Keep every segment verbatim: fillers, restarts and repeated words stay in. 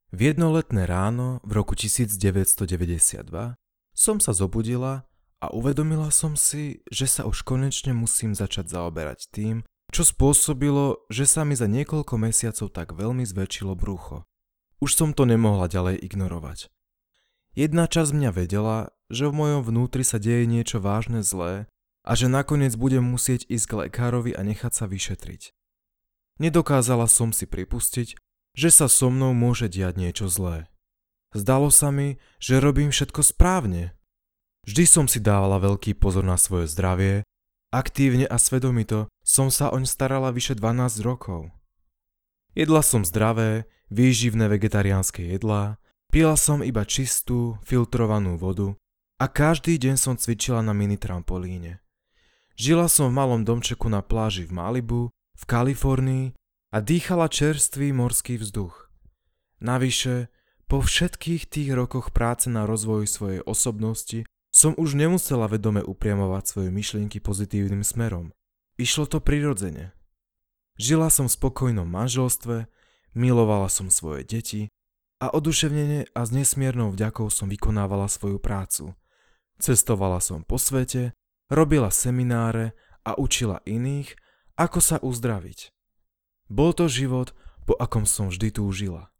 V jedno letné ráno v roku devätnásťstodeväťdesiatdva som sa zobudila a uvedomila som si, že sa už konečne musím začať zaoberať tým, čo spôsobilo, že sa mi za niekoľko mesiacov tak veľmi zväčšilo brucho. Už som to nemohla ďalej ignorovať. Jedna časť mňa vedela, že v mojom vnútri sa deje niečo vážne zlé a že nakoniec budem musieť ísť k lekárovi a nechať sa vyšetriť. Nedokázala som si pripustiť, že sa so mnou môže diať niečo zlé. Zdalo sa mi, že robím všetko správne. Vždy som si dávala veľký pozor na svoje zdravie, aktívne a svedomito som sa oň starala vyše dvanásť rokov. Jedla som zdravé, výživné vegetariánske jedlá, pila som iba čistú, filtrovanú vodu a každý deň som cvičila na mini trampolíne. Žila som v malom domčeku na pláži v Malibu, v Kalifornii a dýchala čerstvý morský vzduch. Navyše, po všetkých tých rokoch práce na rozvoji svojej osobnosti som už nemusela vedome upriamovať svoje myšlienky pozitívnym smerom. Išlo to prirodzene. Žila som v spokojnom manželstve, milovala som svoje deti a oduševnene a s nesmiernou vďakou som vykonávala svoju prácu. Cestovala som po svete, robila semináre a učila iných, ako sa uzdraviť. Bol to život, po akom som vždy túžila.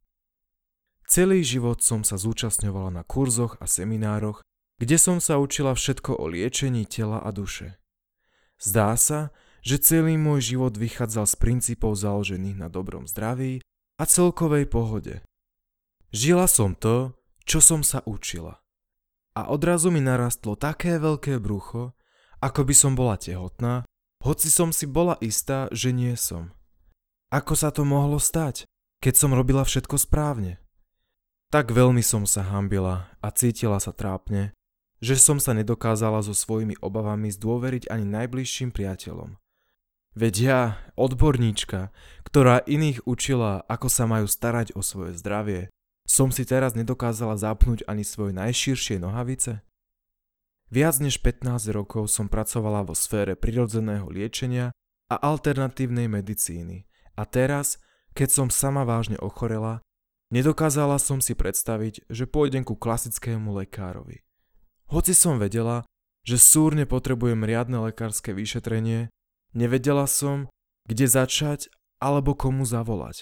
Celý život som sa zúčastňovala na kurzoch a seminároch, kde som sa učila všetko o liečení tela a duše. Zdá sa, že celý môj život vychádzal z princípov založených na dobrom zdraví a celkovej pohode. Žila som to, čo som sa učila. A odrazu mi narastlo také veľké brucho, ako by som bola tehotná, hoci som si bola istá, že nie som. Ako sa to mohlo stať, keď som robila všetko správne? Tak veľmi som sa hanbila a cítila sa trápne, že som sa nedokázala so svojimi obavami zdôveriť ani najbližším priateľom. Veď ja, odborníčka, ktorá iných učila, ako sa majú starať o svoje zdravie, som si teraz nedokázala zapnúť ani svoje najširšie nohavice? Viac než pätnásť rokov som pracovala vo sfére prirodzeného liečenia a alternatívnej medicíny. A teraz, keď som sama vážne ochorela, nedokázala som si predstaviť, že pôjdem ku klasickému lekárovi. Hoci som vedela, že súrne potrebujem riadne lekárske vyšetrenie, nevedela som, kde začať alebo komu zavolať.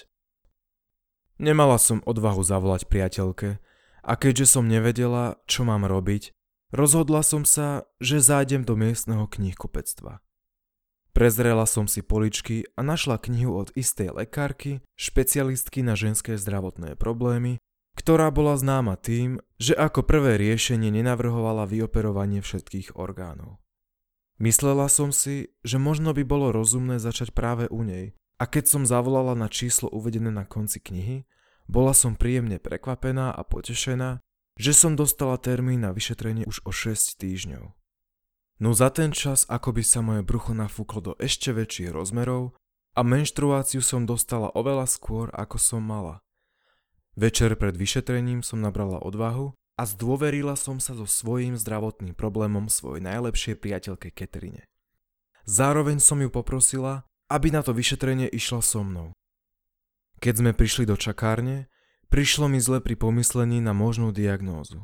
Nemala som odvahu zavolať priateľke a keďže som nevedela, čo mám robiť, rozhodla som sa, že zájdem do miestneho knihkupectva. Prezrela som si poličky a našla knihu od istej lekárky, špecialistky na ženské zdravotné problémy, ktorá bola známa tým, že ako prvé riešenie nenavrhovala vyoperovanie všetkých orgánov. Myslela som si, že možno by bolo rozumné začať práve u nej, a keď som zavolala na číslo uvedené na konci knihy, bola som príjemne prekvapená a potešená, že som dostala termín na vyšetrenie už o šesť týždňov. No za ten čas ako by sa moje brucho nafúklo do ešte väčších rozmerov a menštruáciu som dostala oveľa skôr ako som mala. Večer pred vyšetrením som nabrala odvahu a zdôverila som sa so svojím zdravotným problémom svojej najlepšej priateľke Katerine. Zároveň som ju poprosila, aby na to vyšetrenie išla so mnou. Keď sme prišli do čakárne, prišlo mi zle pri pomyslení na možnú diagnózu.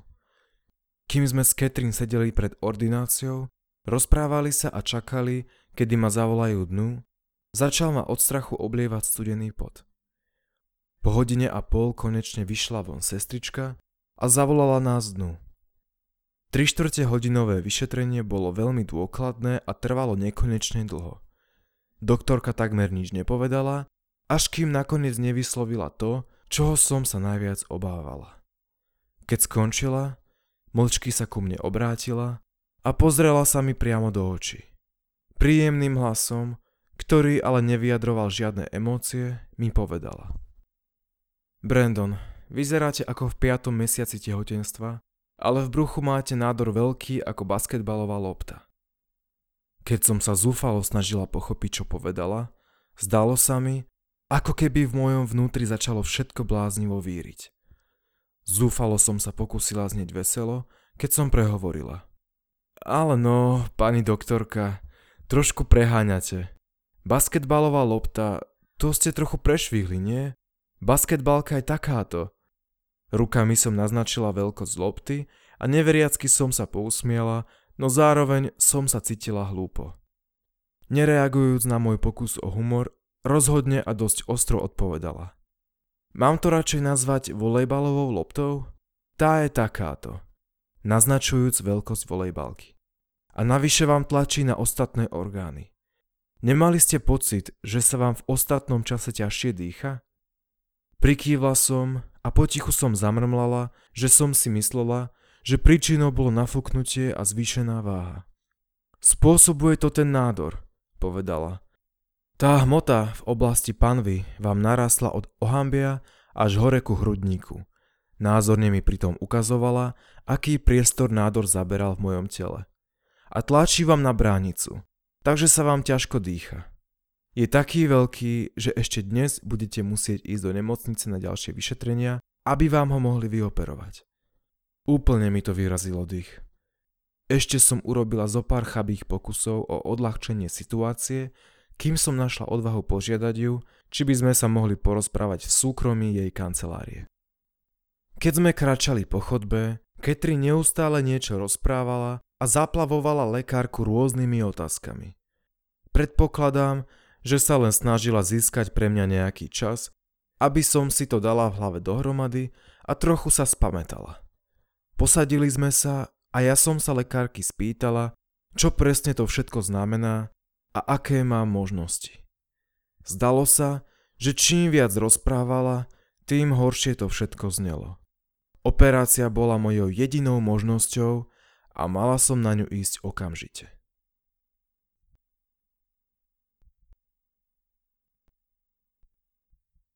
Kým sme s Katrin sedeli pred ordináciou, rozprávali sa a čakali, kedy ma zavolajú dnu, začal ma od strachu oblievať studený pot. Po hodine a pol konečne vyšla von sestrička a zavolala nás dnu. Tri štvrte hodinové vyšetrenie bolo veľmi dôkladné a trvalo nekonečne dlho. Doktorka takmer nič nepovedala, až kým nakoniec nevyslovila to, čoho som sa najviac obávala. Keď skončila, mlčky sa ku mne obrátila a pozrela sa mi priamo do očí. Príjemným hlasom, ktorý ale nevyjadroval žiadne emócie, mi povedala: Brandon, vyzeráte ako v piatom mesiaci tehotenstva, ale v bruchu máte nádor veľký ako basketbalová lopta. Keď som sa zúfalo snažila pochopiť, čo povedala, zdalo sa mi, ako keby v mojom vnútri začalo všetko bláznivo víriť. Zúfalo som sa pokúsila znieť veselo, keď som prehovorila: Ale no, pani doktorka, trošku preháňate. Basketbalová lopta, to ste trochu prešvihli, nie? Basketbalka je takáto. Rukami som naznačila veľkosť lopty a neveriacky som sa pousmiala, no zároveň som sa cítila hlúpo. Nereagujúc na môj pokus o humor, rozhodne a dosť ostro odpovedala. Mám to radšej nazvať volejbalovou loptou? Tá je takáto, naznačujúc veľkosť volejbalky. A navyše vám tlačí na ostatné orgány. Nemali ste pocit, že sa vám v ostatnom čase ťažšie dýcha? Prikývla som a potichu som zamrmlala, že som si myslela, že príčinou bolo nafúknutie a zvýšená váha. Spôsobuje to ten nádor, povedala. Tá hmota v oblasti panvy vám narastla od ohambia až hore ku hrudníku. Názorne mi pritom ukazovala, aký priestor nádor zaberal v mojom tele. A tlačí vám na bránicu, takže sa vám ťažko dýcha. Je taký veľký, že ešte dnes budete musieť ísť do nemocnice na ďalšie vyšetrenia, aby vám ho mohli vyoperovať. Úplne mi to vyrazilo dých. Ešte som urobila zo pár chabých pokusov o odľahčenie situácie, kým som našla odvahu požiadať ju, či by sme sa mohli porozprávať v súkromí jej kancelárie. Keď sme kráčali po chodbe, Katrin neustále niečo rozprávala a zaplavovala lekárku rôznymi otázkami. Predpokladám, že sa len snažila získať pre mňa nejaký čas, aby som si to dala v hlave dohromady a trochu sa spamätala. Posadili sme sa a ja som sa lekárky spýtala, čo presne to všetko znamená a aké má možnosti. Zdalo sa, že čím viac rozprávala, tým horšie to všetko znelo. Operácia bola mojou jedinou možnosťou a mala som na ňu ísť okamžite.